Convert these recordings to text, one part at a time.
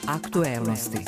Aktuelnosti.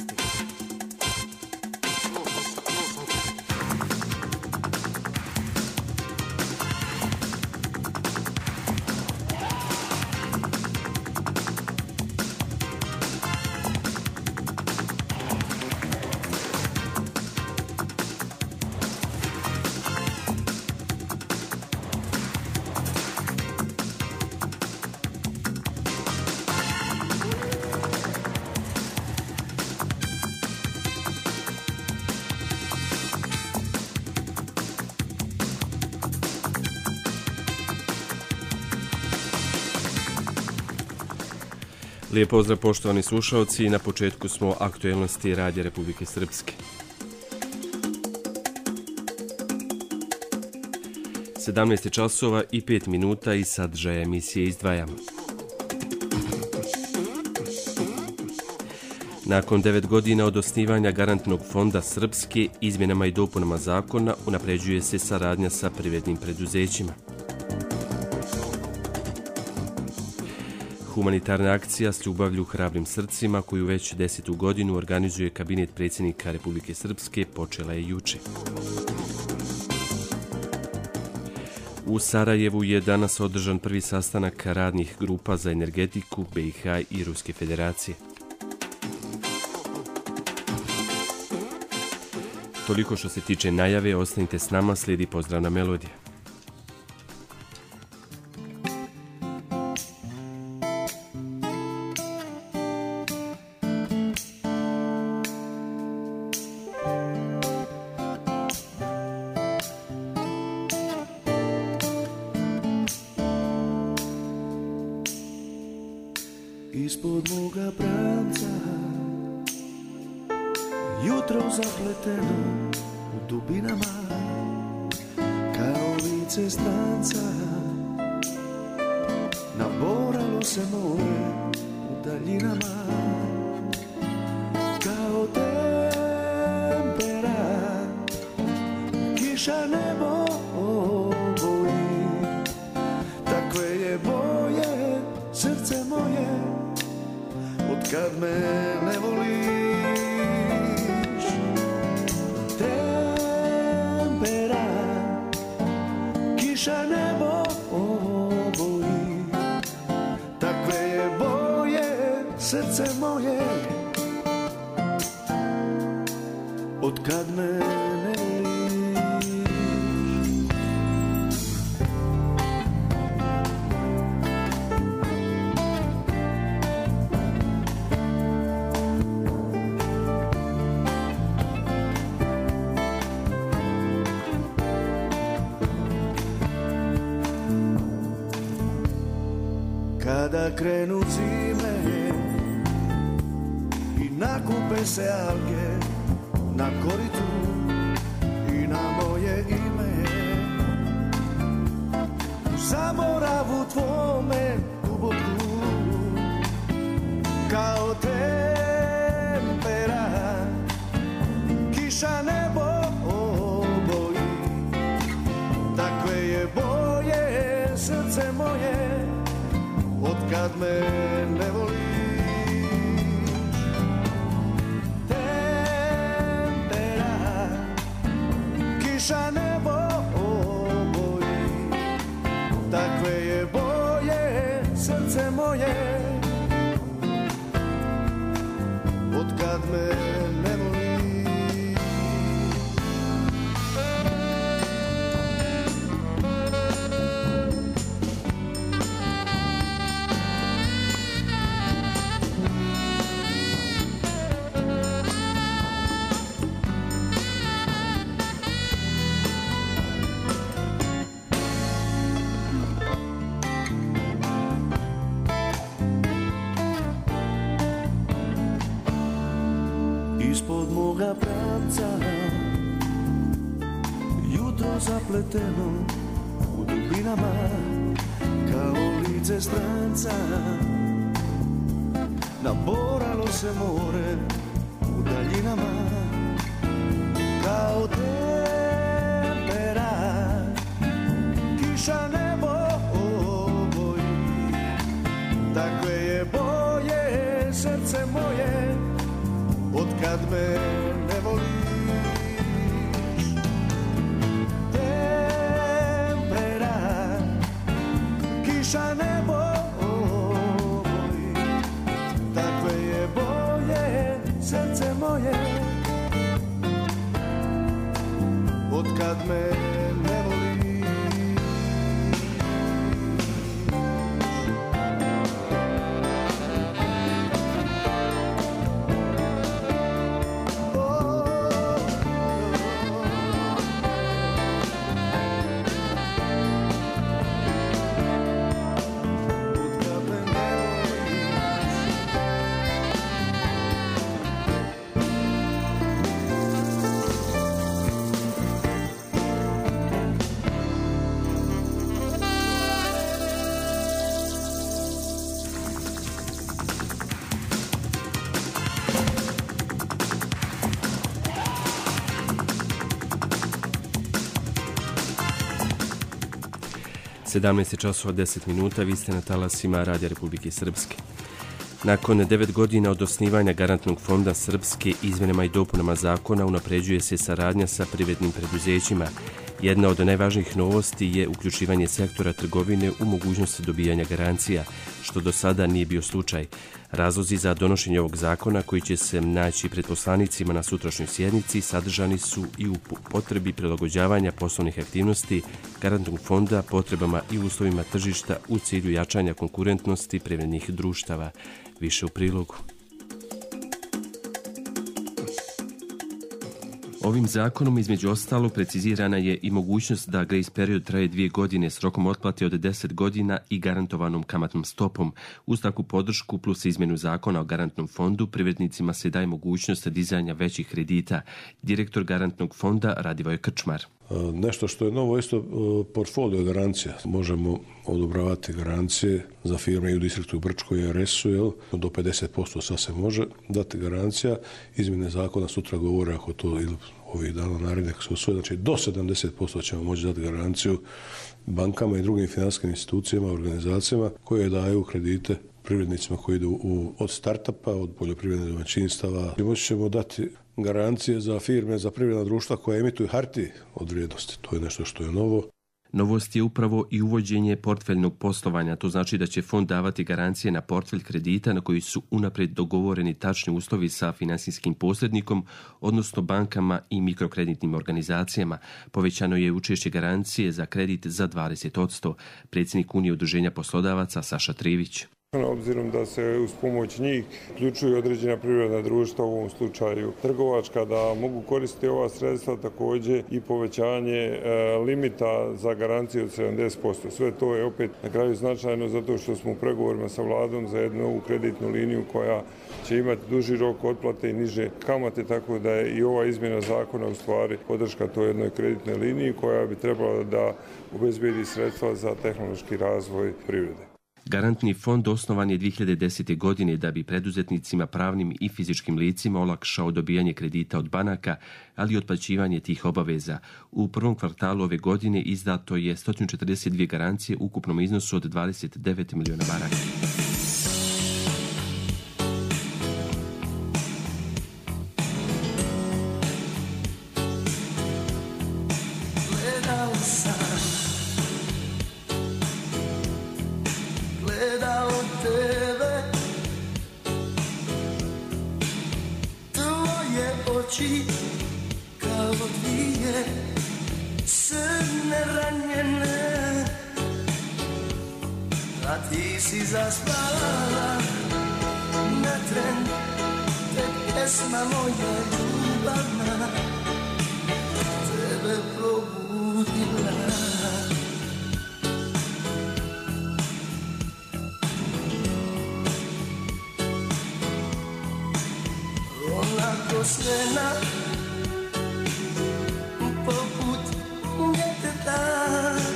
Lijep pozdrav poštovani slušalci, na početku smo aktuelnosti Radija Republike Srpske. 17 časova i 5 minuta i sadržaja emisije izdvajamo. Nakon 9 godina od osnivanja Garantnog fonda Srpske, izmjenama i dopunama zakona unapređuje se saradnja sa privrednim preduzećima. Humanitarna akcija s ljubavlju hrabrim srcima, koju već 10. godinu organizuje kabinet predsjednika Republike Srpske, počela je juče. U Sarajevu je danas održan prvi sastanak radnih grupa za energetiku BiH i Ruske federacije. Toliko što se tiče najave, ostanite s nama, slijedi pozdravna melodija. Ispod moga pranca jutro zapleteno u dubinama, kao lice stranca naboralo se more u daljinama, kao tempera kiša nebo oboji, takve je boje srce moje kad me ne voliš. Tempera kiša nebo oboji, takve je boje srce moje od kad me ne voliš. Kada krenu zime i nakupe se alge na koritu i na moje ime, u zaboravu tvome duboku, kao tempera kiša nebo oboji, takve je boje srce moje od kad me ne voliš. Tempera kiša nebo oboji, takve je boje srce moje od kad me ne voliš. Ispod moga pravca jutro zapleteno u dubinama, kao lice stranca naboralo se more u daljinama, kao tempera kiša nebo oboji, takve je boje srce moje otkad me ne voliš. Tempera, kiša nebo boli, takve je boje srce moje, otkad me ne voliš. časova 10 minuta, vi ste na talasima Radija Republike Srpske. Nakon 9 godina od osnivanja Garantnog fonda Srpske, izmjenama i dopunama zakona unapređuje se saradnja sa privrednim preduzećima. Jedna od najvažnijih novosti je uključivanje sektora trgovine u mogućnost dobijanja garancija, što do sada nije bio slučaj. Razlozi za donošenje ovog zakona, koji će se naći pred poslanicima na sutrašnjoj sjednici, sadržani su i u potrebi prilagođavanja poslovnih aktivnosti Garantnog fonda potrebama i uslovima tržišta u cilju jačanja konkurentnosti privrednih društava. Više u prilogu. Ovim zakonom, između ostalog, precizirana je i mogućnost da grace period traje 2 godine s rokom otplate od 10 godina i garantovanom kamatnom stopom. Uz takvu podršku plus izmjenu zakona o garantnom fondu, privrednicima se daje mogućnost dizanja većih kredita. Direktor Garantnog fonda Radivoje Krčmar. Nešto što je novo isto portfolio garancija. Možemo odobravati garancije za firme i u distriktu u Brčkoj i RS-u, do 50% sad se može dati garancija. Izmjene zakona sutra govore, ako to ili ovih dana narednih se usvoje, znači do 70% ćemo moći dati garanciju bankama i drugim financijskim institucijama, organizacijama koje daju kredite privrednicima koji idu od startupa, od poljoprivrednih domaćinstava. Moći ćemo dati garancije za firme, za privredna društva koja emituju hartije od vrijednosti. To je nešto što je novo. Novost je upravo i uvođenje portfeljnog poslovanja. To znači da će fond davati garancije na portfelj kredita na koji su unaprijed dogovoreni tačni uslovi sa finansijskim posrednikom, odnosno bankama i mikrokreditnim organizacijama. Povećano je učešće garancije za kredit za 20%. Predsjednik Unije udruženja poslodavaca Saša Trivić. Obzirom da se uz pomoć njih uključuju određena privredna društva, u ovom slučaju trgovačka, da mogu koristiti ova sredstva, također i povećanje limita za garanciju od 70%. Sve to je opet na kraju značajno zato što smo u pregovorima sa vladom za jednu novu kreditnu liniju koja će imati duži rok otplate i niže kamate, tako da je i ova izmjena zakona u stvari podrška toj jednoj kreditnoj liniji koja bi trebala da obezbedi sredstva za tehnološki razvoj privrede. Garantni fond osnovan je 2010. godine da bi preduzetnicima, pravnim i fizičkim licima olakšao dobijanje kredita od banaka, ali i otplaćivanje tih obaveza. U prvom kvartalu ove godine izdato je 142 garancije u ukupnom iznosu od 29 miliona maraka. Kao dvije srne ranjene, a ti si zaspala na tren, te pjesma moja ljubavna tebe probudila. Onako svena poput djeteta,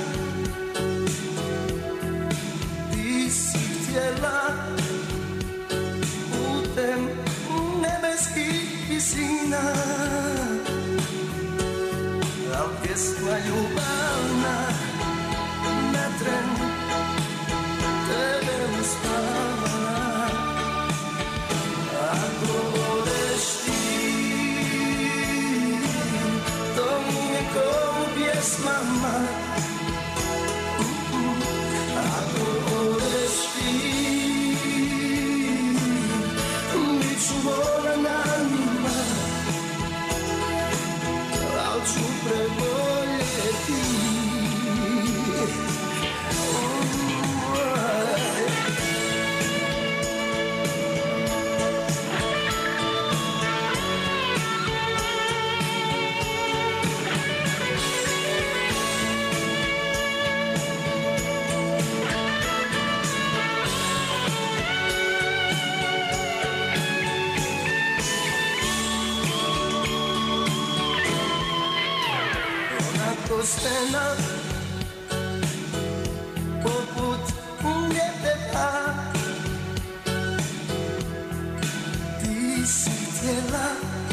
ti si htjela putem nebeskih visina, al pjesma ljubavna na tren tebe uspava. Ako voleš ti stena, poput djeteta. Ti si htjela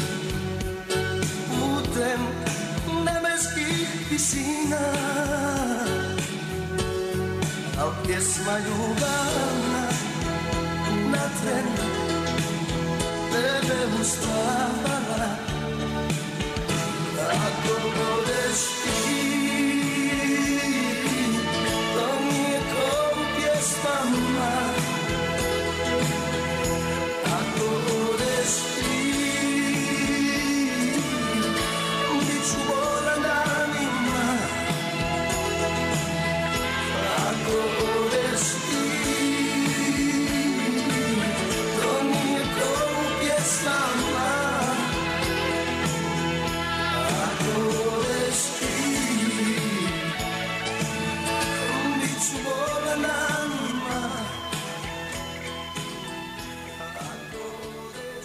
putem nebeskih visina, al pjesma ljubavna na tren tebe uspavala. Ako budeš ti, to nije ko u pjesmama. Ako budeš ti, bit ću bolan danima. Ako budeš ti, to nije ko u pjesmama. Ako budeš ti, bit ću bolan danima. Ako budeš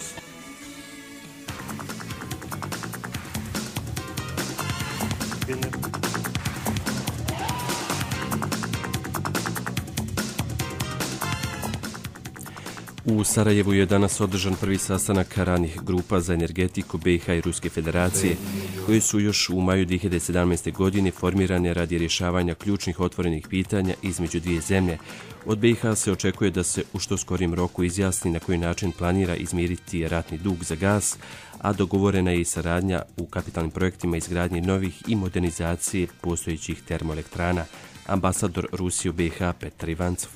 U Sarajevu je danas održan prvi sastanak radnih grupa za energetiku BiH i Ruske federacije, koji su još u maju 2017. godine formirane radi rješavanja ključnih otvorenih pitanja između dvije zemlje. Od BiH se očekuje da se u što skorijem roku izjasni na koji način planira izmiriti ratni dug za gas, a dogovorena je i saradnja u kapitalnim projektima izgradnje novih i modernizacije postojećih termoelektrana. Ambasador Rusije u BiH Petar Ivancov.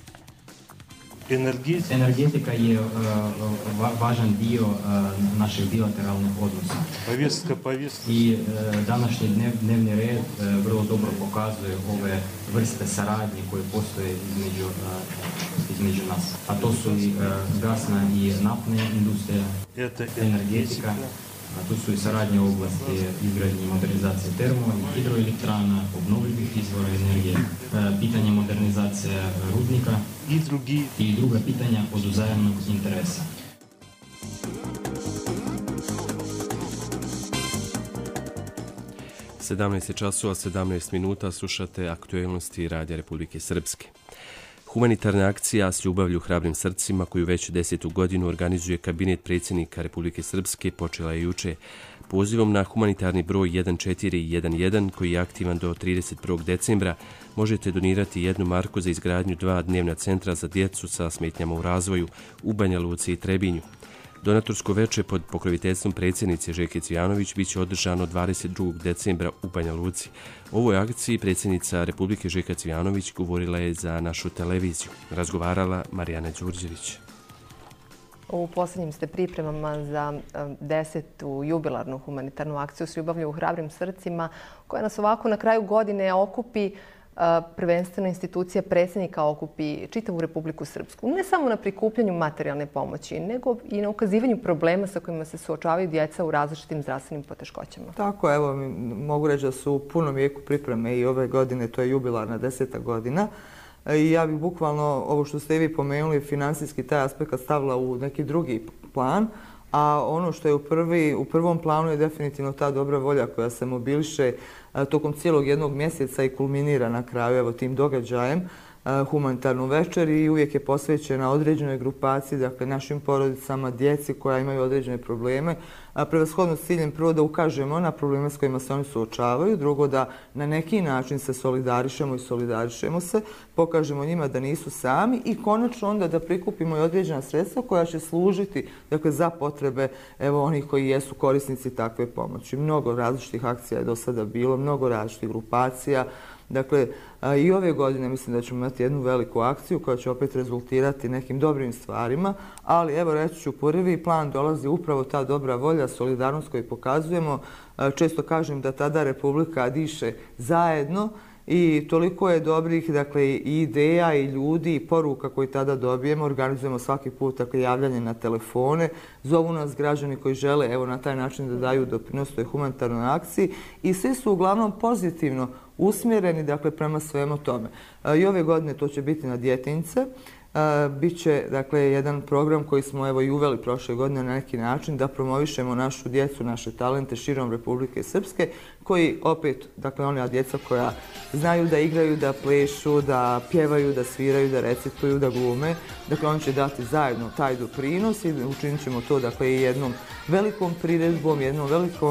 Energetika je važan dio našeg bilateralnog odnosa. I današnji dnevni red vrlo dobro pokazuje ove vrste saradnje koje postoje između nas. A to su i gasna i naftna industrija, energetika, a tu su i saradnje u oblasti izgradnje i modernizacije termo i hidroelektrana, obnovljivih izvora energije, pitanje modernizacije rudnika i druga pitanja od uzajamnog interesa. časova 17 minuta slušate aktualnosti Radija Republike Srpske. Humanitarna akcija S ljubavlju hrabrim srcima, koju već 10. godinu organizuje kabinet predsjednika Republike Srpske, počela je juče. Pozivom na humanitarni broj 1411, koji je aktivan do 31. decembra, možete donirati 1 marku za izgradnju 2 dnevna centra za djecu sa smetnjama u razvoju u Banja Luci i Trebinju. Donatorsko veče pod pokroviteljstvom predsjednice Željke Cvijanović biće održano 22. decembra u Banja Luci. O ovoj akciji predsjednica Republike Željka Cvijanović govorila je za našu televiziju. Razgovarala Marijana Đurđević. U posljednjim ste pripremama za 10. jubilarnu humanitarnu akciju S ljubavlju u hrabrim srcima, koja nas ovako na kraju godine okupi, prvenstveno institucija predsjednika okupi čitavu Republiku Srpsku. Ne samo na prikupljanju materijalne pomoći, nego i na ukazivanju problema sa kojima se suočavaju djeca u različitim zdravstvenim poteškoćama. Tako, evo, mogu reći da su u punom jeku pripreme i ove godine, to je jubilarna 10. godina. I ja bih bukvalno, ovo što ste i vi pomenuli, finansijski taj aspekt stavila u neki drugi plan, a ono što je u prvom planu je definitivno ta dobra volja koja se mobiliše tokom cijelog jednog mjeseca i kulminira na kraju evo tim događajem, humanitarnu večer, i uvijek je posvećena određenoj grupaciji, dakle našim porodicama, djeci koja imaju određene probleme, prevashodno s ciljem prvo da ukažemo na probleme s kojima se oni suočavaju, drugo da na neki način se solidarišemo se, pokažemo njima da nisu sami i konačno onda da prikupimo i određena sredstva koja će služiti, dakle, za potrebe evo onih koji jesu korisnici takve pomoći. Mnogo različitih akcija je do sada bilo, mnogo različitih grupacija. Dakle, i ove godine mislim da ćemo imati jednu veliku akciju koja će opet rezultirati nekim dobrim stvarima, ali evo reći ću, prvi plan dolazi upravo ta dobra volja, solidarnost koju pokazujemo. Često kažem da tada Republika diše zajedno i toliko je dobrih, dakle, i ideja i ljudi i poruka koje tada dobijemo. Organizujemo svaki put, dakle, javljanje na telefone, zovu nas građani koji žele evo na taj način da daju doprinos toj humanitarnoj akciji i svi su uglavnom pozitivno usmjereni, dakle, prema svemu tome. I ove godine to će biti na djetinjce. Biće, dakle, jedan program koji smo evo i uveli prošle godine na neki način da promovišemo našu djecu, naše talente širom Republike Srpske, koji opet, dakle ona djeca koja znaju da igraju, da plešu, da pjevaju, da sviraju, da recituju, da glume. Dakle, oni će dati zajedno taj doprinos i učinit ćemo to, dakle, i jednom velikom priredbom, jednom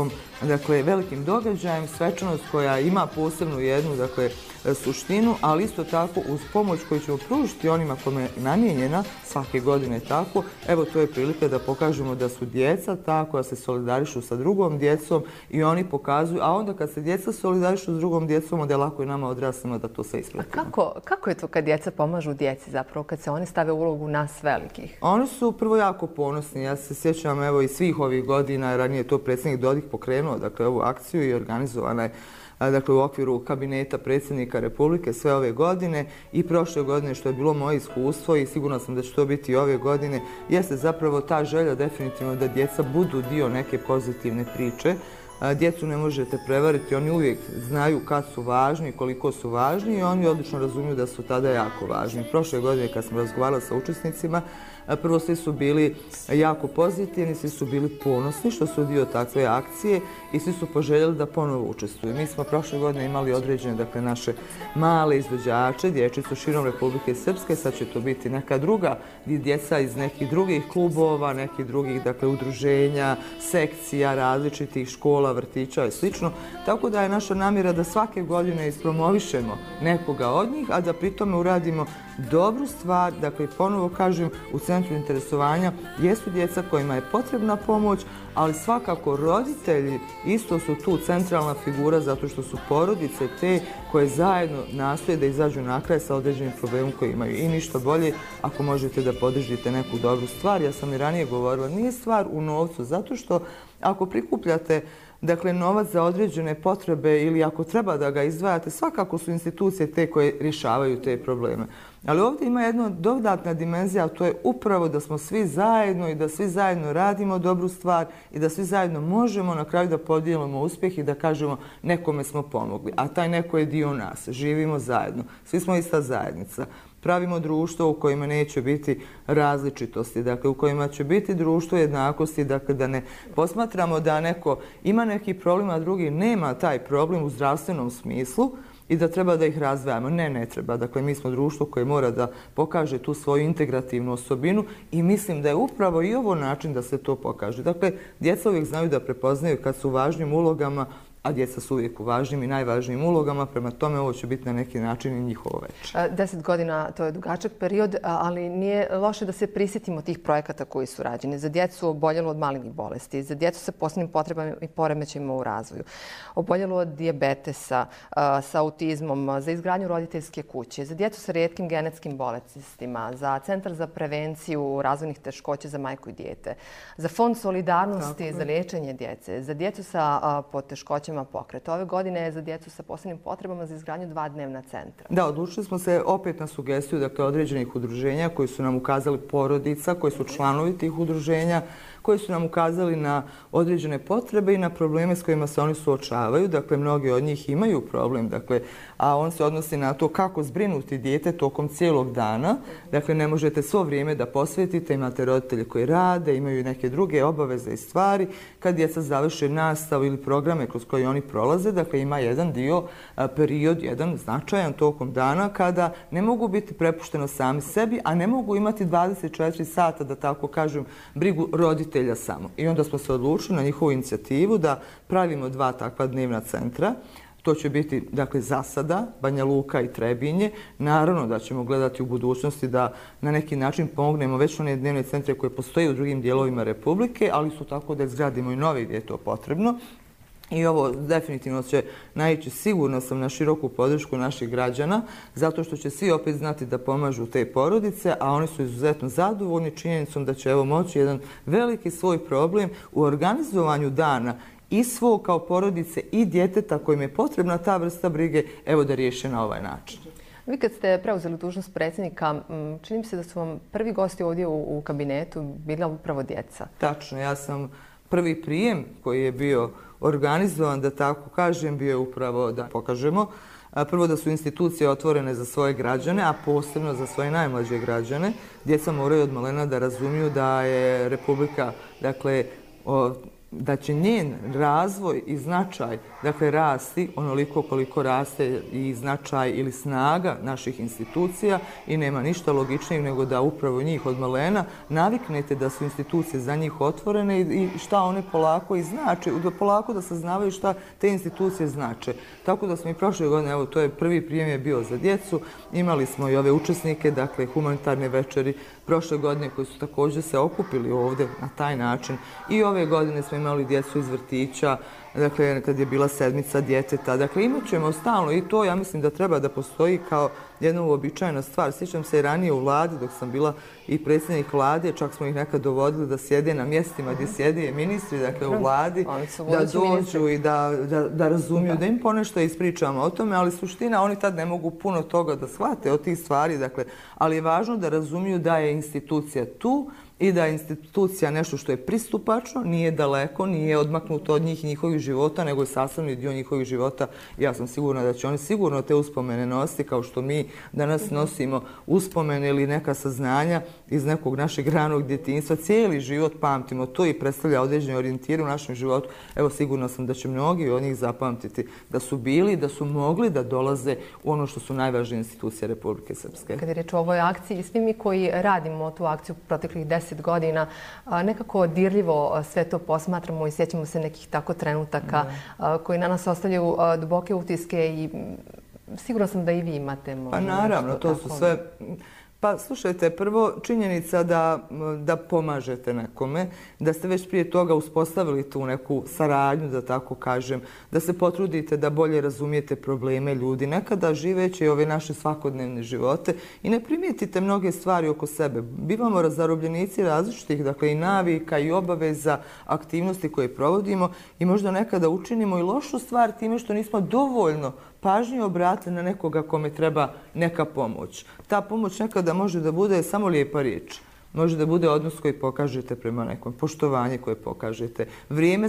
velikim događajem, svečanost koja ima posebnu jednu, dakle, suštinu, ali isto tako uz pomoć koju ćemo pružiti onima kome je namijenjena svake godine tako. Evo, to je prilika da pokažemo da su djeca ta koja se solidarišu sa drugom djecom i oni pokazuju, a onda kad se djeca solidarišu s drugom djecom, onda je lako i nama odraslima da to sve ispratimo. A kako je to kad djeca pomažu djeci zapravo, kad se oni stave u ulogu nas velikih? Oni su prvo jako ponosni. Ja se sjećam evo i svih ovih godina, ranije je to predsjednik Dodik pokrenuo, dakle, ovu akciju i organizovana je dakle, u okviru kabineta predsjednika Republike sve ove godine i prošle godine, što je bilo moje iskustvo i sigurno sam da će to biti i ove godine, jeste zapravo ta želja definitivno da djeca budu dio neke pozitivne priče. Djecu ne možete prevariti, oni uvijek znaju kad su važni i koliko su važni i oni odlično razumiju da su tada jako važni. Prošle godine kad smo razgovarali sa učesnicima, prvo svi su bili jako pozitivni, svi su bili ponosni što su dio takve akcije i svi su poželjeli da ponovo učestvuju. Mi smo prošle godine imali određene, dakle, naše male izvođače, dječicu širom Republike Srpske, sad će to biti neka druga djeca iz nekih drugih klubova, nekih drugih, dakle, udruženja, sekcija, različitih škola, vrtića i slično. Tako da je naša namjera da svake godine ispromovišemo nekoga od njih, a da pritome uradimo dobru stvar, dakle, ponovo kažem, u centru interesovanja jesu djeca kojima je potrebna pomoć, ali svakako roditelji isto su tu centralna figura zato što su porodice te koje zajedno nastoje da izađu na kraj sa određenim problemom koji imaju. I ništa bolje ako možete da podržite neku dobru stvar. Ja sam i ranije govorila, nije stvar u novcu, zato što ako prikupljate, dakle, novac za određene potrebe ili ako treba da ga izdvajate, svakako su institucije te koje rješavaju te probleme. Ali ovdje ima jedna dodatna dimenzija, a to je upravo da smo svi zajedno i da svi zajedno radimo dobru stvar i da svi zajedno možemo na kraju da podijelimo uspjeh i da kažemo nekome smo pomogli. A taj neko je dio nas. Živimo zajedno. Svi smo ista zajednica. Pravimo društvo u kojima neće biti različitosti, dakle u kojima će biti društvo jednakosti, dakle da ne posmatramo da neko ima neki problem, a drugi nema taj problem u zdravstvenom smislu i da treba da ih razdvajamo. Ne treba. Dakle, mi smo društvo koje mora da pokaže tu svoju integrativnu osobinu i mislim da je upravo i ovo način da se to pokaže. Dakle, djeca uvijek znaju da prepoznaju kad su u važnim ulogama, a djeca su uvijek u važnim i najvažnijim ulogama, prema tome ovo će biti na neki način i njihovo večer. 10 godina, to je dugačak period, ali nije loše da se prisjetimo tih projekata koji su rađeni. Za djecu oboljelu od malignih bolesti, za djecu sa posebnim potrebama i poremećajima u razvoju, oboljelu od dijabetesa, sa autizmom, za izgradnju roditeljske kuće, za djecu sa rijetkim genetskim bolestima, za Centar za prevenciju razvojnih teškoća za majku i dijete, za Fond solidarnosti za liječenje djece, za djecu sa poteškoćama pokreta. Ove godine je za djecu sa posebnim potrebama za izgradnju 2 dnevna centra. Da, odlučili smo se opet na sugestiju, dakle, određenih udruženja koji su nam ukazali porodica, koji su članovi tih udruženja, koji su nam ukazali na određene potrebe i na probleme s kojima se oni suočavaju. Dakle, mnogi od njih imaju problem, dakle, a on se odnosi na to kako zbrinuti dijete tokom cijelog dana. Dakle, ne možete svo vrijeme da posvetite, imate roditelje koji rade, imaju neke druge obaveze i stvari. Kad djeca završe nastavu ili programe kroz koje oni prolaze, dakle, ima jedan dio, period, jedan značajan tokom dana kada ne mogu biti prepušteno sami sebi, a ne mogu imati 24 sata, da tako kažem, brigu roditelja samo. I onda smo se odlučili na njihovu inicijativu da pravimo 2 takva dnevna centra. To će biti, dakle, za sada Banja Luka i Trebinje. Naravno da ćemo gledati u budućnosti da na neki način pomognemo već one dnevne centre koje postoje u drugim dijelovima Republike, ali su tako da izgradimo i novi gdje je to potrebno. I ovo definitivno će naići, sigurno sam, na široku podršku naših građana, zato što će svi opet znati da pomažu te porodice, a oni su izuzetno zadovoljni činjenicom da će moći jedan veliki svoj problem u organizovanju dana i svog kao porodice i djeteta kojim je potrebna ta vrsta brige, evo da riješe na ovaj način. Vi kad ste preuzeli dužnost predsjednika, čini mi se da su vam prvi gosti ovdje u kabinetu bila upravo djeca. Tačno, ja sam prvi prijem koji je bio organizovan, da tako kažem, bio je upravo da pokažemo prvo da su institucije otvorene za svoje građane, a posebno za svoje najmlađe građane. Djeca moraju od malena da razumiju da je Republika, dakle, da će njen razvoj i značaj, dakle, rasti onoliko koliko raste i značaj ili snaga naših institucija i nema ništa logičnijeg nego da upravo njih od malena naviknete da su institucije za njih otvorene i šta one polako i znače, polako da saznavaju šta te institucije znače. Tako da smo i prošle godine, evo, to je prvi prijem je bio za djecu, imali smo i ove učesnike, dakle, humanitarne večeri prošle godine koji su također se okupili ovdje na taj način i ove godine smo imali djecu iz vrtića, dakle, kad je bila sedmica djeteta. Dakle, imat ćemo stalno i to ja mislim da treba da postoji kao jedna uobičajena stvar. Sjećam se i ranije u vladi, dok sam bila i predsjednik vlade, čak smo ih nekad dovodili da sjede na mjestima gdje sjede ministri, dakle, u vladi, da dođu i da razumiju, da im ponešto ispričamo o tome, ali suština, oni tad ne mogu puno toga da shvate od tih stvari, dakle, ali je važno da razumiju da je institucija tu i da je institucija nešto što je pristupačno, nije daleko, nije odmaknuto od njih i njihovih života, nego je sastavni dio njihovih života. Ja sam sigurna da će oni sigurno te uspomene nositi, kao što mi danas nosimo uspomene ili neka saznanja iz nekog našeg ranog djetinjstva. Cijeli život pamtimo to i predstavlja određene orijentire u našem životu. Evo, sigurna sam da će mnogi od njih zapamtiti da su bili, da su mogli da dolaze u ono što su najvažnije institucije Republike Srpske. Kad je reč o ovoj akciji, svi mi koji radimo tu akciju proteklih 10 godina, nekako dirljivo sve to posmatramo i sjećamo se nekih tako trenutaka koji na nas ostavljaju duboke utiske i sigurno sam da i vi imate. Pa naravno, to su sve... Pa slušajte, prvo činjenica da pomažete nekome, da ste već prije toga uspostavili tu neku saradnju, da tako kažem, da se potrudite da bolje razumijete probleme ljudi, nekada živeći ove naše svakodnevne živote i ne primijetite mnoge stvari oko sebe. Bivamo zarobljenici različitih, dakle, i navika i obaveza, aktivnosti koje provodimo i možda nekada učinimo i lošu stvar time što nismo dovoljno pažnju obratili na nekoga kome treba neka pomoć. Ta pomoć nekada može da bude samo lijepa riječ. Može da bude odnos koji pokažete prema nekom, poštovanje koje pokažete, vrijeme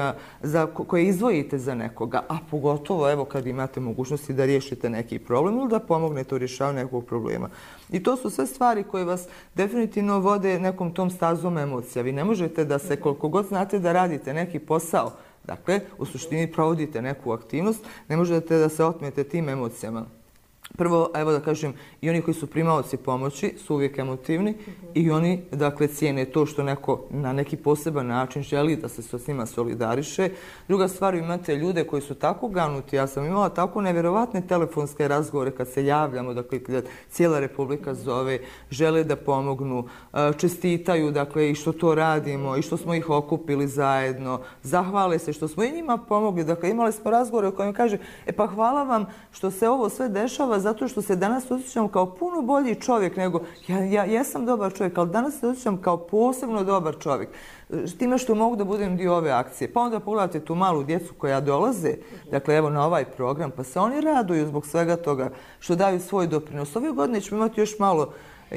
koje izdvojite za nekoga, a pogotovo evo kad imate mogućnosti da riješite neki problem ili da pomognete u rješavanju nekog problema. I to su sve stvari koje vas definitivno vode nekom tom stazom emocija. Vi ne možete da se, koliko god znate da radite neki posao, dakle, u suštini provodite neku aktivnost, ne možete da se otmete tim emocijama. Prvo, evo da kažem, i oni koji su primaoci pomoći su uvijek emotivni i oni, dakle, cijene to što neko na neki poseban način želi da se s njima solidariše. Druga stvar, imate ljude koji su tako ganuti. Ja sam imala tako nevjerovatne telefonske razgovore kad se javljamo, dakle, kad cijela Republika zove, žele da pomognu, čestitaju, dakle, i što to radimo i što smo ih okupili zajedno, zahvale se što smo i njima pomogli. Dakle, imali smo razgovore u kojem kaže, pa hvala vam što se ovo sve dešava zato što se danas osjećam kao puno bolji čovjek nego, ja jesam dobar čovjek, ali danas se osjećam kao posebno dobar čovjek. Time što mogu da budem dio ove akcije. Pa onda pogledate tu malu djecu koja dolaze, dakle evo na ovaj program, pa se oni raduju zbog svega toga što daju svoj doprinos. Ove godine ćemo imati još malo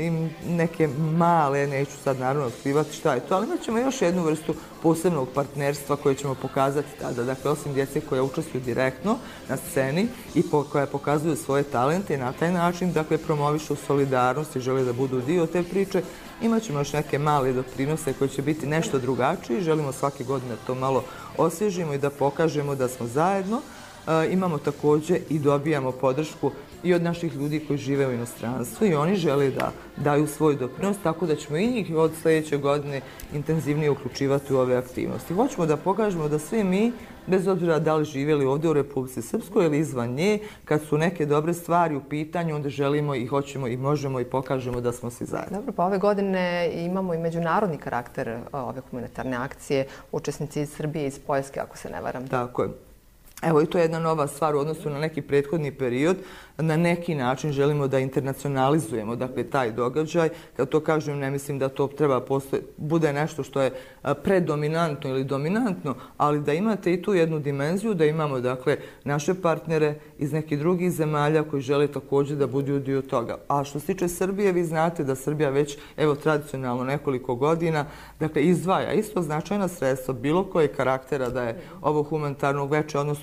neke male, neću sad naravno otkrivati šta je to, ali imat ćemo još jednu vrstu posebnog partnerstva koje ćemo pokazati tada. Dakle, osim djece koje učestvuju direktno na sceni i koja pokazuju svoje talente i na taj način, dakle, promovišu solidarnost i žele da budu dio te priče, imat ćemo još neke male doprinose koji će biti nešto drugačiji. Želimo svake godine to malo osvježimo i da pokažemo da smo zajedno. Imamo također i dobijamo podršku i od naših ljudi koji žive u inostranstvu i oni žele da daju svoj doprinos, tako da ćemo i njih od sljedeće godine intenzivnije uključivati u ove aktivnosti. Hoćemo da pokažemo da svi mi, bez obzira da li živjeli ovdje u Republici Srpskoj ili izvan nje, kad su neke dobre stvari u pitanju, onda želimo i hoćemo i možemo i pokažemo da smo svi zajedno. Dobro, pa ove godine imamo i međunarodni karakter ove humanitarne akcije, učesnici iz Srbije i iz Poljske, ako se ne varam. Tako je. Evo i to je jedna nova stvar u odnosu na neki prethodni period. Na neki način želimo da internacionalizujemo, dakle, taj događaj. Kad to kažem, ne mislim da to treba bude nešto što je predominantno ili dominantno, ali da imate i tu jednu dimenziju, da imamo, dakle, naše partnere iz nekih drugih zemalja koji žele također da budu dio toga. A što se tiče Srbije, vi znate da Srbija već, evo, tradicionalno nekoliko godina, dakle, izdvaja isto značajna sredstva bilo koje karaktera da je ovo humanitarnog večera, odnosno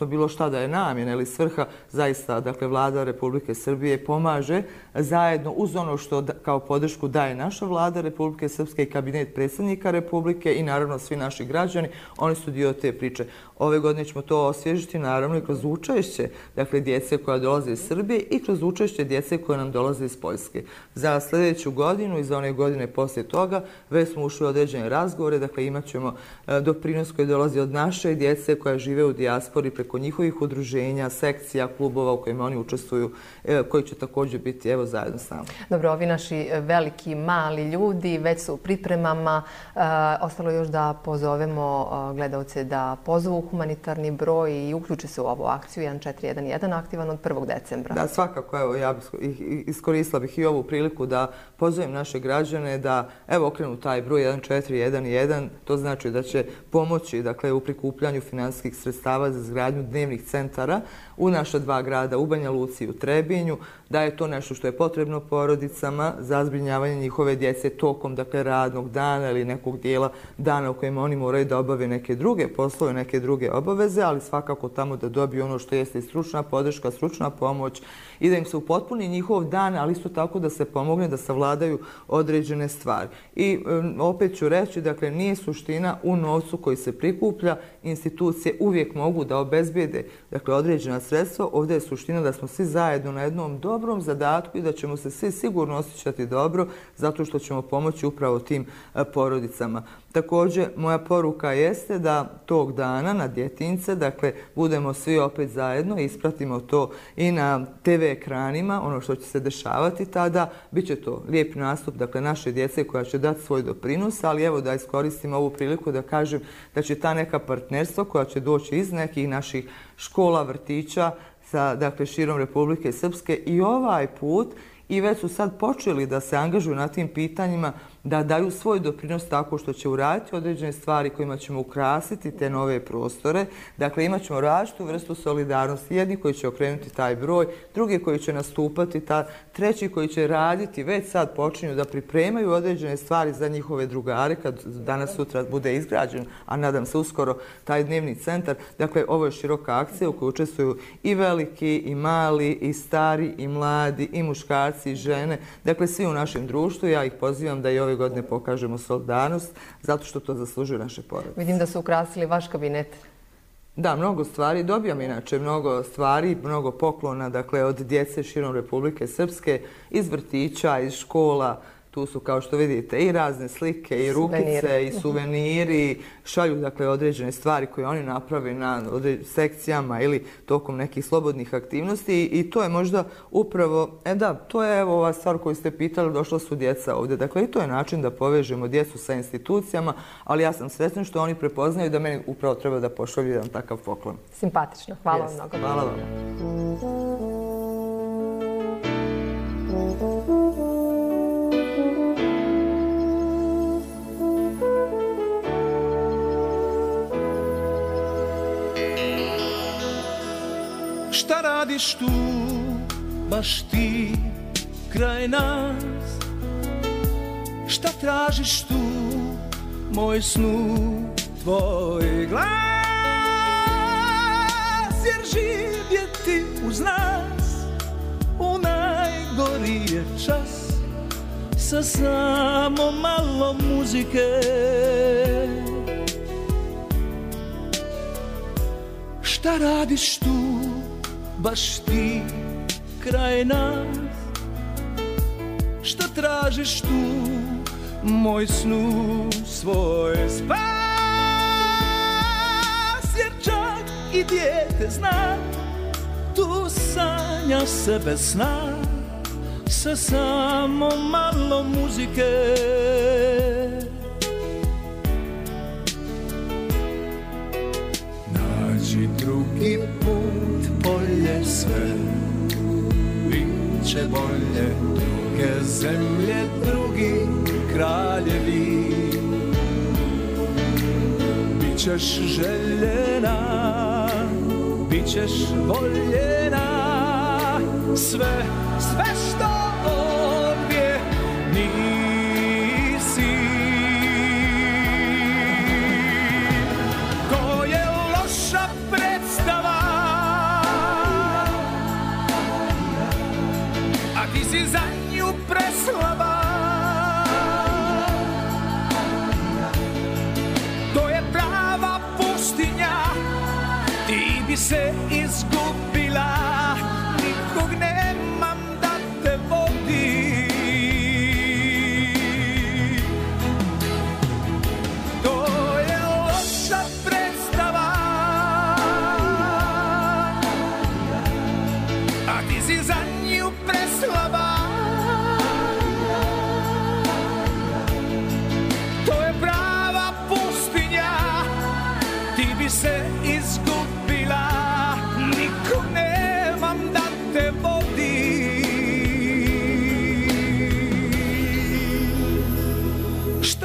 odnosno bilo šta da je namjena ili svrha, zaista, dakle, Vlada Republike Srbije pomaže zajedno uz ono što kao podršku daje naša Vlada Republike Srpske i kabinet predsjednika Republike i naravno svi naši građani, oni su dio te priče. Ove godine ćemo to osvježiti naravno i kroz učešće, dakle, djece koja dolaze iz Srbije i kroz učešće djece koja nam dolaze iz Poljske. Za sljedeću godinu i za one godine poslije toga već smo ušli u određene razgovore, dakle, imat ćemo doprinos koji dolazi od naše djece koja žive u dijaspori preko njihovih udruženja, sekcija, klubova u kojima oni učestvuju, koji će također biti, evo, zajedno s nama. Dobro, ovi naši veliki, mali ljudi već su u pripremama. Ostalo još da pozovemo gledalce da pozovu humanitarni broj i uključe se u ovu akciju 1411 aktivan od 1. decembra. Da, svakako, evo, ja iskoristila bih i ovu priliku da pozovem naše građane da, evo, okrenu taj broj 1411. To znači da će pomoći, dakle, u prikupljanju finansijskih sredstava za izgradnju dnevnih centara u naša dva grada, u Banja Luci i u Trebinju, da je to nešto što je potrebno porodicama za zbrinjavanje njihove djece tokom, dakle, radnog dana ili nekog dijela dana u kojima oni moraju da obave neke druge poslove, neke druge obaveze, ali svakako tamo da dobiju ono što jeste i stručna podrška, stručna pomoć i da im se upotpuni njihov dan, ali isto tako da se pomogne da savladaju određene stvari. I opet ću reći, dakle, nije suština u novcu koji se prikuplja, institucije uvijek mogu da obezbijede, dakle, određena sredstva. Ovdje je suština da smo svi zajedno na jednom dobrom zadatku i da ćemo se svi sigurno osjećati dobro zato što ćemo pomoći upravo tim porodicama. Također, moja poruka jeste da tog dana na Djetinjce, dakle, budemo svi opet zajedno, ispratimo to i na TV ekranima, ono što će se dešavati tada. Biće to lijep nastup, dakle, naše djece koja će dati svoj doprinos, ali evo da iskoristim ovu priliku da kažem da će ta neka partnerstva koja će doći iz nekih naših škola, vrtića, dakle, širom Republike Srpske i ovaj put i već su sad počeli da se angažuju na tim pitanjima, da daju svoj doprinos tako što će uraditi određene stvari kojima ćemo ukrasiti te nove prostore. Dakle, imat ćemo različitu vrstu solidarnosti. Jedni koji će okrenuti taj broj, drugi koji će nastupati, treći koji će raditi, već sad počinju da pripremaju određene stvari za njihove drugare kad danas sutra bude izgrađen, a nadam se uskoro, taj dnevni centar. Dakle, ovo je široka akcija u kojoj učestvuju i veliki, i mali, i stari, i mladi, i muškarci, i žene. Dakle, svi u našem društvu. Ja ih pozivam da i ove godine pokažemo solidarnost, zato što to zaslužuju naše porodice. Vidim da su ukrasili vaš kabinet. Da, mnogo stvari. Dobijam inače mnogo stvari, mnogo poklona, dakle, od djece širom Republike Srpske, iz vrtića, iz škola. Tu su, kao što vidite, i razne slike, i rukice, i suveniri. Šalju, dakle, određene stvari koje oni naprave na sekcijama ili tokom nekih slobodnih aktivnosti. I to je možda upravo, to je evo ova stvar koju ste pitali, došla su djeca ovdje. Dakle, i to je način da povežemo djecu sa institucijama, ali ja sam sretna što oni prepoznaju da meni upravo treba da pošalju jedan takav poklon. Simpatično. Hvala vam mnogo. Hvala vam. Šta radiš tu, baš ti, kraj nas? Šta tražiš tu, moj snu, tvoj glas? Jer živjeti uz nas u najgori je čas, sa samo malo muzike. Šta radiš tu, baš ti, kraj nas? Šta tražiš tu, moj snu, svoj spas? Jer čak i dijete zna, tu sanja se bez sna, sa samo malo muzike. Nađi drugi put, bolje sve, bit će bolje, druge zemlje, drugi kraljevi. Bićeš željena, bićeš voljena, sve što ovdje nisi. To je loša predstava,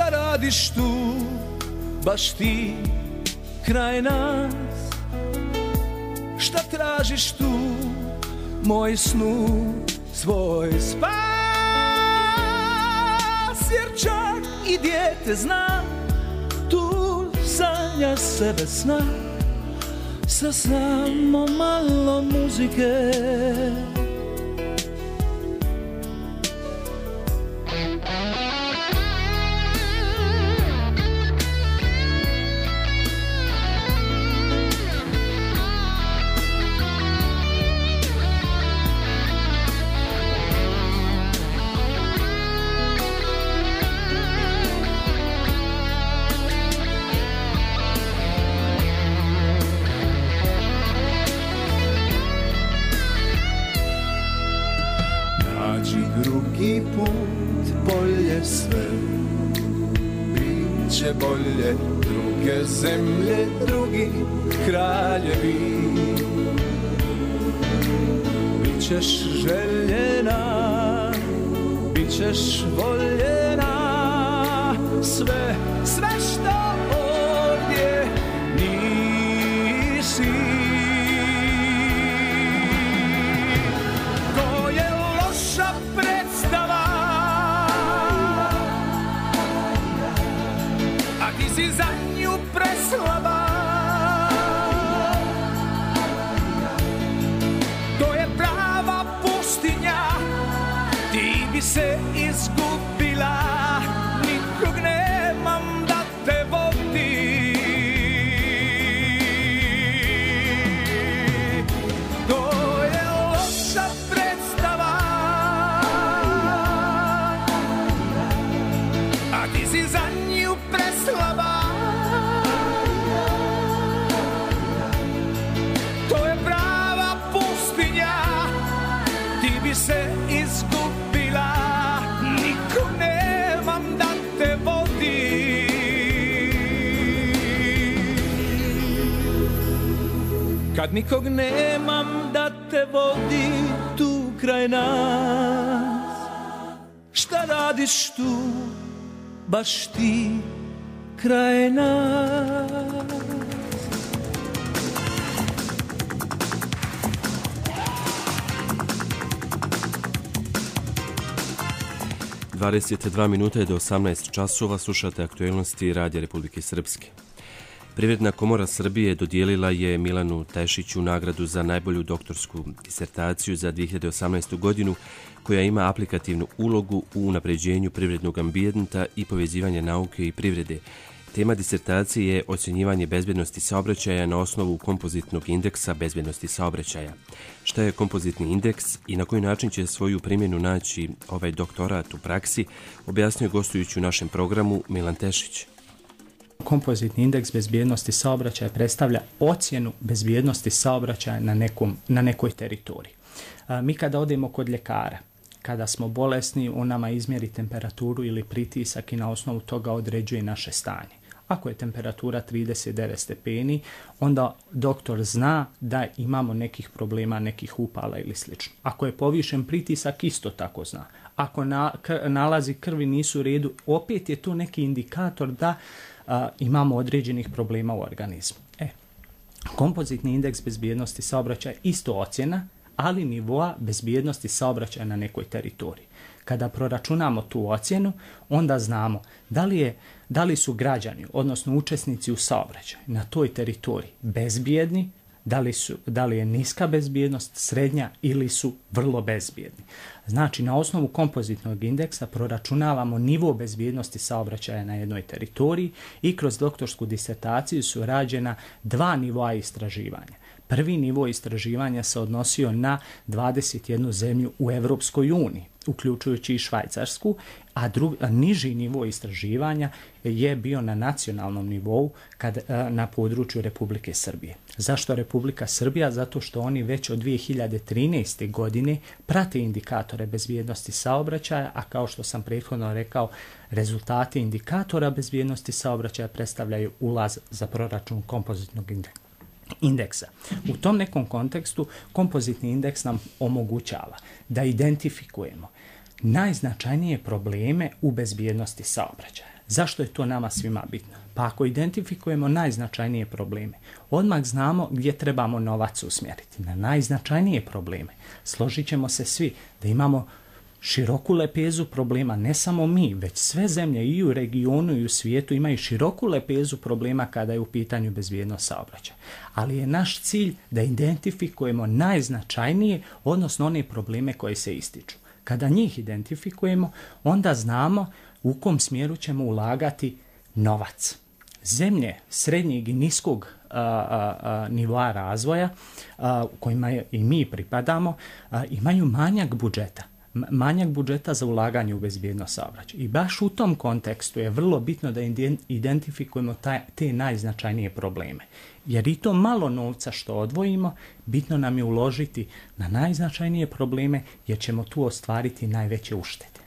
Šta radiš tu, baš ti, kraj nas? Šta tražiš tu, moj snu, svoj spas? Jer čak i dijete zna, tu sanja sebe sna, sa samo malo muzike. Drugi put, bolje sve, bit će bolje, druge zemlje, drugi kraljevi. Bićeš željena, bićeš voljena, sve što ovdje nisi. To je loša predstava, a ti si za nju preslaba. To je prava pustinja, ti bi se izgubila, nikog nemam da te vodi. To je loša predstava, a ti si za nju preslaba. To je prava pustinja, ti bi se izgubila, nikog nemam da te vodi. Kad nikog nemam da te vodi tu kraj nas, šta radiš tu, baš ti kraj nas? 22 minuta je do 18 časova, slušate aktuelnosti Radija Republike Srpske. Privredna komora Srbije dodijelila je Milanu Tešiću nagradu za najbolju doktorsku disertaciju za 2018. godinu, koja ima aplikativnu ulogu u unapređenju privrednog ambijenta i povezivanje nauke i privrede. Tema disertacije je ocjenjivanje bezbjednosti saobraćaja na osnovu kompozitnog indeksa bezbjednosti saobraćaja. Šta je kompozitni indeks i na koji način će svoju primjenu naći ovaj doktorat u praksi, objasnio gostujući u našem programu Milan Tešić. Kompozitni indeks bezbjednosti saobraćaja predstavlja ocjenu bezbjednosti saobraćaja na nekoj teritoriji. Mi kada odemo kod ljekara, kada smo bolesni, on nama izmjeri temperaturu ili pritisak i na osnovu toga određuje naše stanje. Ako je temperatura 39 stepeni, onda doktor zna da imamo nekih problema, nekih upala ili sl. Ako je povišen pritisak, isto tako zna. Ako nalazi krvi nisu u redu, opet je to neki indikator da imamo određenih problema u organizmu. Kompozitni indeks bezbjednosti saobraćaja isto ocjena, ali nivoa bezbjednosti saobraćaja na nekoj teritoriji. Kada proračunamo tu ocjenu, onda znamo da li su građani, odnosno učesnici u saobraćaju na toj teritoriji bezbjedni, da li je niska bezbjednost, srednja ili su vrlo bezbjedni. Znači, na osnovu kompozitnog indeksa proračunavamo nivo bezbjednosti saobraćaja na jednoj teritoriji i kroz doktorsku disertaciju su rađena 2 nivoa istraživanja. Prvi nivo istraživanja se odnosio na 21 zemlju u Evropskoj uniji, uključujući i Švajcarsku, a niži nivo istraživanja je bio na nacionalnom nivou na području Republike Srbije. Zašto Republika Srbija? Zato što oni već od 2013. godine prate indikatore bezbjednosti saobraćaja, a kao što sam prethodno rekao, rezultati indikatora bezbjednosti saobraćaja predstavljaju ulaz za proračun kompozitnog indeksa. U tom nekom kontekstu kompozitni indeks nam omogućava da identifikujemo najznačajnije probleme u bezbjednosti saobraćaja. Zašto je to nama svima bitno? Pa ako identifikujemo najznačajnije probleme, odmah znamo gdje trebamo novac usmjeriti. Na najznačajnije probleme. Složit ćemo se svi da imamo široku lepezu problema, ne samo mi, već sve zemlje i u regionu i u svijetu imaju široku lepezu problema kada je u pitanju bezbjednost saobraćaja. Ali je naš cilj da identifikujemo najznačajnije, odnosno one probleme koji se ističu. Kada njih identifikujemo, onda znamo u kom smjeru ćemo ulagati novac. Zemlje srednjeg i niskog nivoa razvoja, u kojima i mi pripadamo, imaju manjak budžeta. Manjak budžeta za ulaganje u bezbjednost saobraćaja. I baš u tom kontekstu je vrlo bitno da identifikujemo te najznačajnije probleme. Jer i to malo novca što odvojimo, bitno nam je uložiti na najznačajnije probleme, jer ćemo tu ostvariti najveće uštede.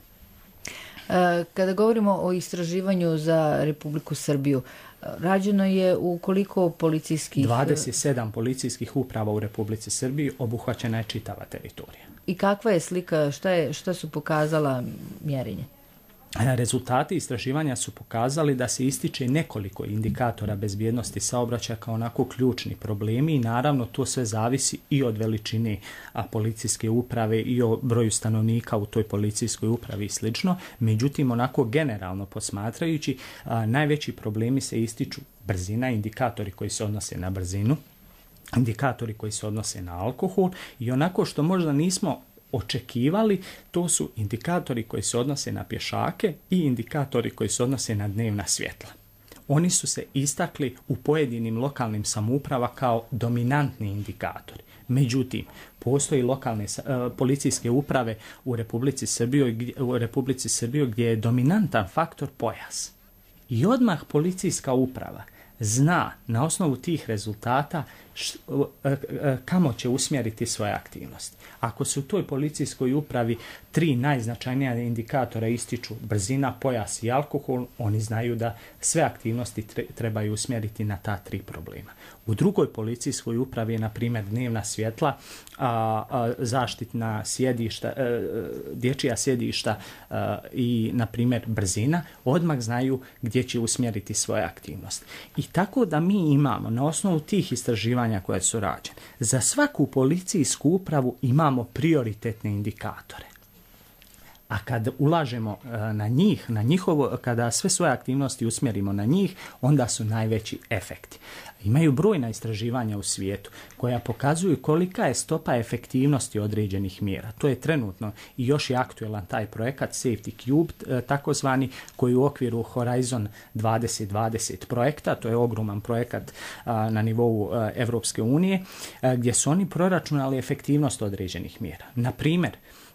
Kada govorimo o istraživanju za Republiku Srbiju, rađeno je u koliko policijskih... 27 policijskih uprava u Republici Srbiji, obuhvaćena je čitava teritorija. I kakva je slika, šta su pokazala mjerenje? Rezultati istraživanja su pokazali da se ističe nekoliko indikatora bezbjednosti saobraćaja kao onako ključni problemi i naravno to sve zavisi i od veličine policijske uprave i o broju stanovnika u toj policijskoj upravi i slično. Međutim, onako generalno posmatrajući, najveći problemi se ističu brzina, indikatori koji se odnose na brzinu, indikatori koji se odnose na alkohol i onako što možda nismo očekivali, to su indikatori koji se odnose na pješake i indikatori koji se odnose na dnevna svjetla. Oni su se istakli u pojedinim lokalnim samouprava kao dominantni indikatori. Međutim, postoji lokalne policijske uprave u Republici Srbiji gdje je dominantan faktor pojas. I odmah policijska uprava zna na osnovu tih rezultata kamo će usmjeriti svoje aktivnosti. Ako su u toj policijskoj upravi 3 najznačajnija indikatora ističu brzina, pojas i alkohol, oni znaju da sve aktivnosti trebaju usmjeriti na ta 3 problema. U drugoj policijskoj upravi je, na primjer, dnevna svjetla, zaštitna sjedišta, dječja sjedišta i, na primjer, brzina, odmah znaju gdje će usmjeriti svoje aktivnosti. I tako da mi imamo, na osnovu tih istraživanja koje su rađene, za svaku policijsku upravu imamo prioritetne indikatore. A kad ulažemo na njih, kada sve svoje aktivnosti usmjerimo na njih, onda su najveći efekti. Imaju brojna istraživanja u svijetu koja pokazuju kolika je stopa efektivnosti određenih mjera. To je trenutno i još je aktuelan taj projekat Safety Cube, takozvani, koji u okviru Horizon 2020 projekta, to je ogroman projekat na nivou Evropske unije, gdje su oni proračunali efektivnost određenih mjera. Na primjer,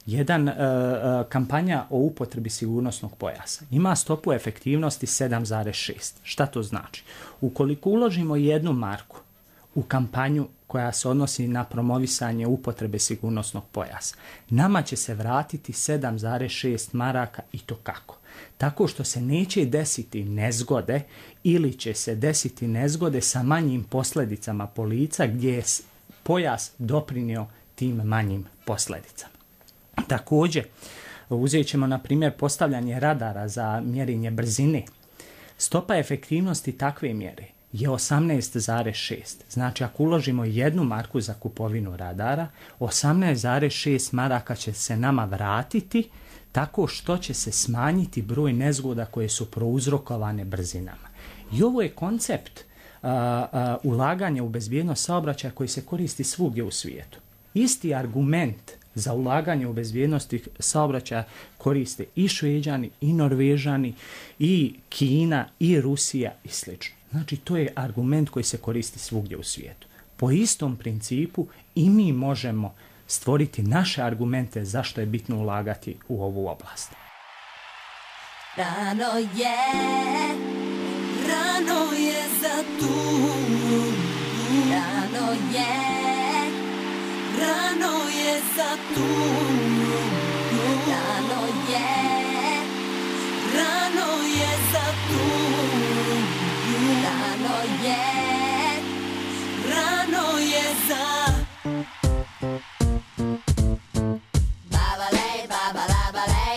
kampanja o upotrebi sigurnosnog pojasa ima stopu efektivnosti 7,6. Šta to znači? Ukoliko uložimo 1 marku u kampanju koja se odnosi na promovisanje upotrebe sigurnosnog pojasa, nama će se vratiti 7,6 maraka i to kako? Tako što se neće desiti nezgode ili će se desiti nezgode sa manjim posljedicama po lica gdje je pojas doprinio tim manjim posljedicama. Također, uzet ćemo na primjer postavljanje radara za mjerenje brzine. Stopa efektivnosti takve mjere je 18,6. Znači, ako uložimo 1 marku za kupovinu radara, 18,6 maraka će se nama vratiti tako što će se smanjiti broj nezgoda koje su prouzrokovane brzinama. I ovo je koncept ulaganja u bezbjednost saobraćaja koji se koristi svugdje u svijetu. Isti argument za ulaganje u bezbjednosti saobraćaja koriste i Šveđani, i Norvežani, i Kina, i Rusija i sl. Znači, to je argument koji se koristi svugdje u svijetu. Po istom principu i mi možemo stvoriti naše argumente zašto je bitno ulagati u ovu oblast. Rano je za turu, rano je za turu, rano je za turu, rano je za babalej, babalej,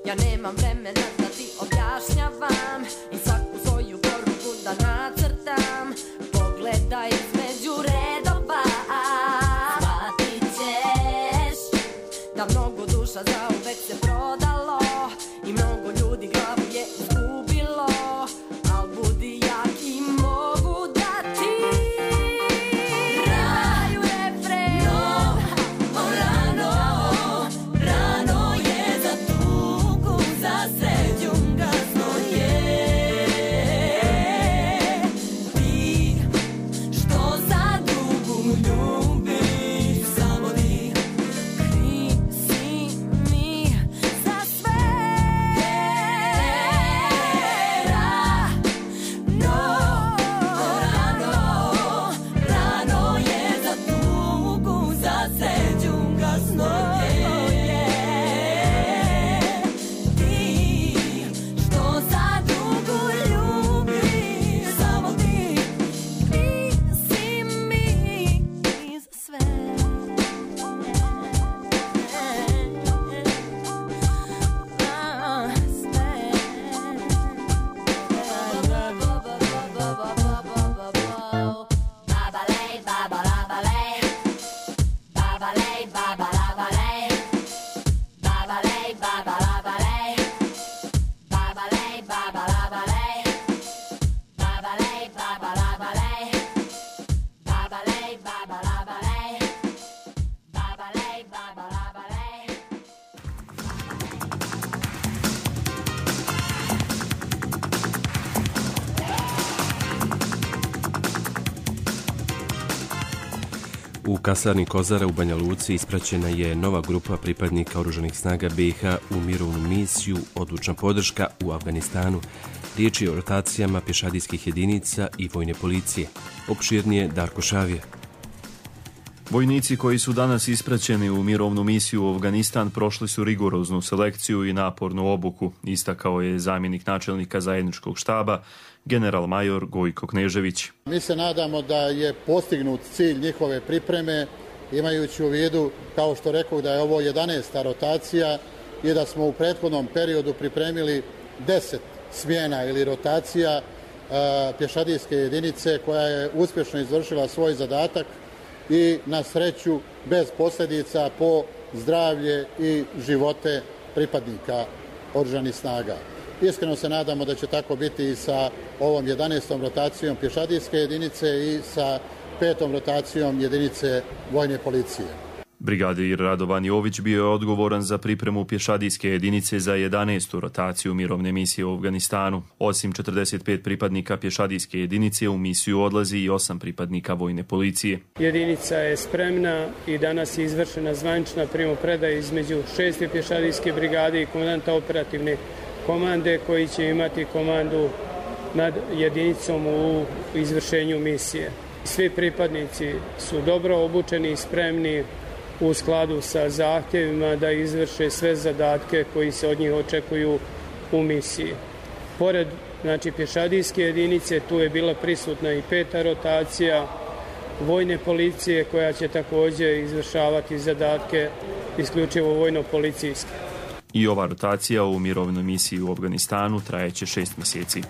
Ja nemam vremena da ti objašnjavam i svaku svoju poruku da nacrtam. Pogledaj između redova, shvatit ćeš da mnogo duša zauvek se prodalo i mnogo ljudi glavu je izgubilo. Al budi jak i mogu da ti raju refren. Rano, rano je za tugu, za srećom gasno je. Ti što za drugu ljubiš, samo ti kriv si mi za sve. Rano je za tugu, za srećom gasno je. Ti što za drugu ljubiš, samo ti kriv si mi za sve. Babalej, babalabalej, babalej, babalabalej, babalej, babalabalej, babalej, babalabalej, babalej, babalabalej, babalej, babalabalej, babalej, babalabalej. U kasarni Kozara u Banja Luci ispraćena je nova grupa pripadnika Oružanih snaga BiH u mirovnu misiju Odlučna podrška u Afganistanu. Riječ je o rotacijama pješadijskih jedinica i vojne policije. Opširnije Darko Šavije. Vojnici koji su danas ispraćeni u mirovnu misiju u Afganistan prošli su rigoroznu selekciju i napornu obuku, istakao je zamjenik načelnika zajedničkog štaba, general major Gojko Knežević. Mi se nadamo da je postignut cilj njihove pripreme, imajući u vidu, kao što rekao, da je ovo 11. rotacija i da smo u prethodnom periodu pripremili 10 smjena ili rotacija pješadijske jedinice koja je uspješno izvršila svoj zadatak i na sreću bez posljedica po zdravlje i živote pripadnika Oružanih snaga. Iskreno se nadamo da će tako biti i sa ovom 11. rotacijom pješadijske jedinice i sa 5. rotacijom jedinice vojne policije. Brigadir Radovan Jović bio je odgovoran za pripremu pješadijske jedinice za 11. rotaciju mirovne misije u Afganistanu. Osim 45 pripadnika pješadijske jedinice u misiju odlazi i 8 pripadnika vojne policije. Jedinica je spremna i danas je izvršena zvanična primopredaja između 6. pješadijske brigade i komandanta operativne komande koji će imati komandu nad jedinicom u izvršenju misije. Svi pripadnici su dobro obučeni i spremni u skladu sa zahtjevima da izvrše sve zadatke koji se od njih očekuju u misiji. Pored pješadijske jedinice, tu je bila prisutna i 5. rotacija vojne policije koja će također izvršavati zadatke isključivo vojno-policijske. I ova rotacija u mirovnoj misiji u Afganistanu trajeće 6 mjeseci.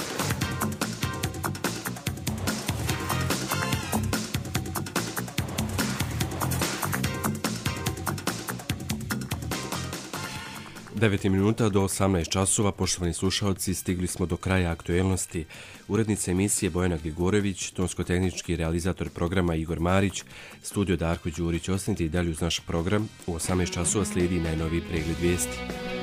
Devet minuta do 18 časova, poštovani slušalci, stigli smo do kraja aktuelnosti. Urednica emisije Bojana Grigorević, tonsko-tehnički realizator programa Igor Marić, studio Darko Đurić. Ostanite i dalje uz naš program. U 18 časova slijedi najnoviji pregled vijesti.